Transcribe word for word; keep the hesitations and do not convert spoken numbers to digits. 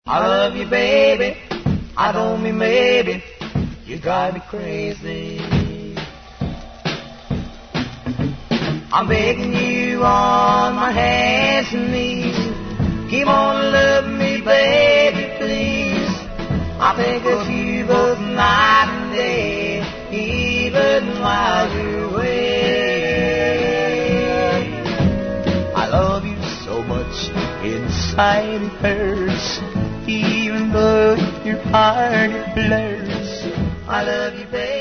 I love you, baby. I don't mean maybe. You drive me crazy. I'm begging you on my hands and knees. Keep on loving me, baby, please. I think of you both night and day, even while you're away. I love you so much, inside it hurts, even though your heart it blurs. I love you, baby.